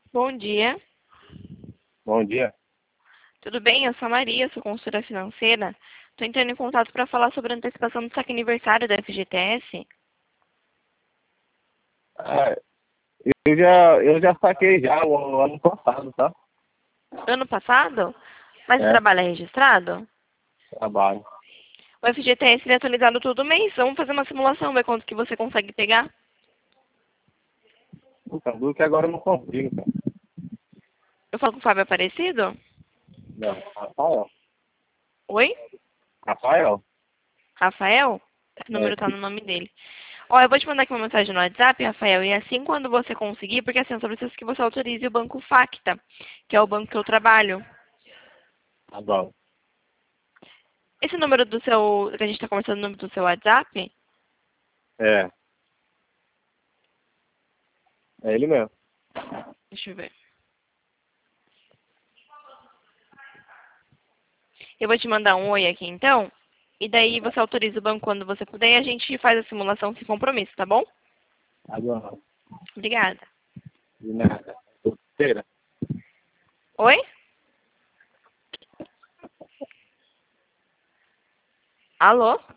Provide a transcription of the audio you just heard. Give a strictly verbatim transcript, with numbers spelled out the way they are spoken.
Bom dia, Bom dia. tudo bem? Eu sou a Maria, sou consultora financeira. Estou entrando em contato para falar sobre a antecipação do saque aniversário da F G T S. Ah, eu já, eu já saquei já o ano passado, tá? Ano passado? Mas o É, trabalho é registrado? trabalho. O F G T S ele é atualizado todo mês. Vamos fazer uma simulação, ver quanto que você consegue pegar. Então, do que agora eu não consigo, cara. Eu falo com o Fábio Aparecido? Não, Rafael. Oi? Rafael? Rafael? Esse É, número tá no nome dele. Ó, eu vou te mandar aqui uma mensagem no WhatsApp, Rafael, e assim quando você conseguir, porque assim, eu só preciso que você autorize o Banco Facta, que é o banco que eu trabalho. tá bom. Esse número do seu, que a gente tá conversando, o número do seu WhatsApp? É, é ele mesmo. Deixa eu ver. Eu vou te mandar um oi aqui então. E daí você autoriza o banco quando você puder e a gente faz a simulação sem compromisso, tá bom? Tá bom. Obrigada. De nada. Solteira? Oi? Alô?